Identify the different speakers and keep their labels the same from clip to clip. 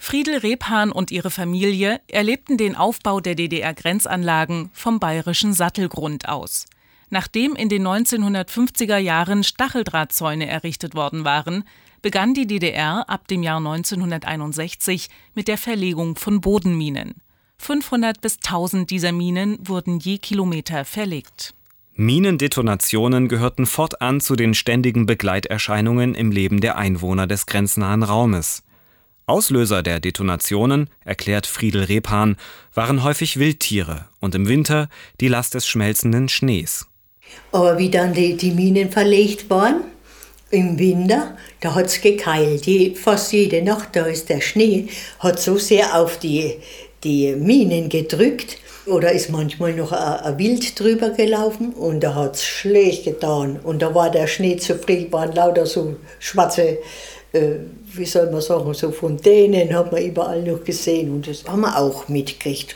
Speaker 1: Friedel Rebhahn und ihre Familie erlebten den Aufbau der DDR-Grenzanlagen vom bayerischen Sattelgrund aus. Nachdem in den 1950er Jahren Stacheldrahtzäune errichtet worden waren, begann die DDR ab dem Jahr 1961 mit der Verlegung von Bodenminen. 500 bis 1000 dieser Minen wurden je Kilometer verlegt.
Speaker 2: Minendetonationen gehörten fortan zu den ständigen Begleiterscheinungen im Leben der Einwohner des grenznahen Raumes. Auslöser der Detonationen, erklärt Friedel Rebhahn, waren häufig Wildtiere und im Winter die Last des schmelzenden Schnees.
Speaker 3: Aber wie dann die Minen verlegt waren, im Winter, da hat es gekeilt. Fast jede Nacht, da ist der Schnee, hat so sehr auf die Minen gedrückt. Oder ist manchmal noch ein Wild drüber gelaufen und da hat es schlecht getan. Und da war der Schnee zu frisch, waren lauter so schwarze, wie soll man sagen, so Fontänen hat man überall noch gesehen. Und das haben wir auch mitgekriegt.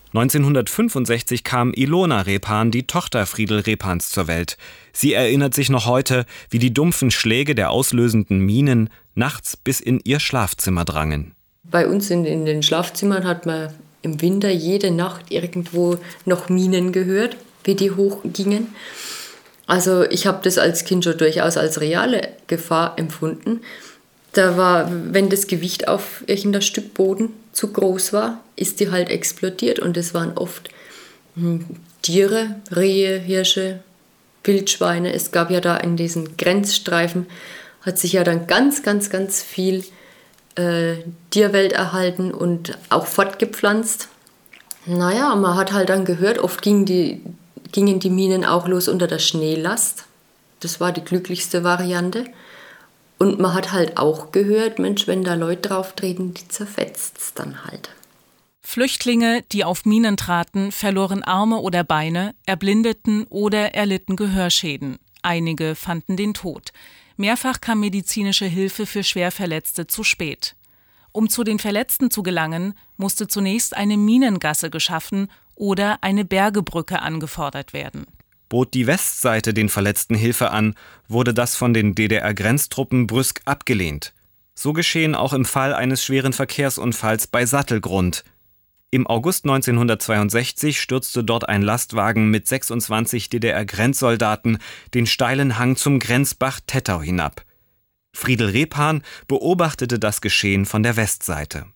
Speaker 2: 1965 kam Ilona Rebhahn, die Tochter Friedel Rebhahns, zur Welt. Sie erinnert sich noch heute, wie die dumpfen Schläge der auslösenden Minen nachts bis in ihr Schlafzimmer drangen.
Speaker 4: Bei uns in den Schlafzimmern hat man im Winter jede Nacht irgendwo noch Minen gehört, wie die hochgingen. Also ich habe das als Kind schon durchaus als reale Gefahr empfunden. Da war, wenn das Gewicht auf irgendein Stück Boden zu groß war, ist die halt explodiert. Und es waren oft Tiere, Rehe, Hirsche, Wildschweine. Es gab ja da in diesen Grenzstreifen, hat sich ja dann ganz, ganz, ganz viel Tierwelt erhalten und auch fortgepflanzt. Naja, man hat halt dann gehört, oft gingen die Minen auch los unter der Schneelast. Das war die glücklichste Variante. Und man hat halt auch gehört, Mensch, wenn da Leute drauf treten, die zerfetzt es dann halt.
Speaker 1: Flüchtlinge, die auf Minen traten, verloren Arme oder Beine, erblindeten oder erlitten Gehörschäden. Einige fanden den Tod. Mehrfach kam medizinische Hilfe für Schwerverletzte zu spät. Um zu den Verletzten zu gelangen, musste zunächst eine Minengasse geschaffen oder eine Bergebrücke angefordert werden.
Speaker 2: Bot die Westseite den Verletzten Hilfe an, wurde das von den DDR-Grenztruppen brüsk abgelehnt. So geschehen auch im Fall eines schweren Verkehrsunfalls bei Sattelgrund. Im August 1962 stürzte dort ein Lastwagen mit 26 DDR-Grenzsoldaten den steilen Hang zum Grenzbach Tettau hinab. Friedel Rebhahn beobachtete das Geschehen von der Westseite.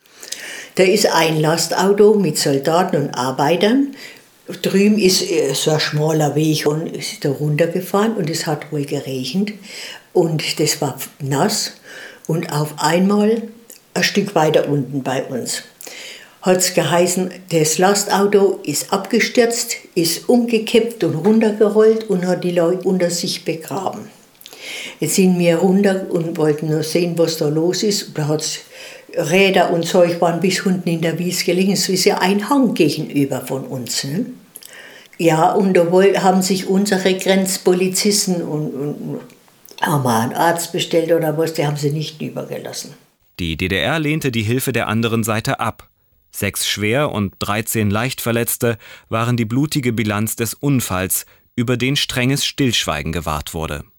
Speaker 3: Da ist ein Lastauto mit Soldaten und Arbeitern. Drüben ist so ein schmaler Weg und ist da runtergefahren und es hat wohl geregnet und das war nass und auf einmal ein Stück weiter unten bei uns hat es geheißen, das Lastauto ist abgestürzt, ist umgekippt und runtergerollt und hat die Leute unter sich begraben. Jetzt sind wir runter und wollten nur sehen, was da los ist. Da hat es Räder und Zeug waren bis unten in der Wies gelegen. Es ist ja ein Hang gegenüber von uns. Ne? Ja, und da haben sich unsere Grenzpolizisten und haben wir einen Arzt bestellt oder was, die haben sie nicht übergelassen.
Speaker 2: Die DDR lehnte die Hilfe der anderen Seite ab. 6 schwer und 13 leicht Verletzte waren die blutige Bilanz des Unfalls, über den strenges Stillschweigen gewahrt wurde.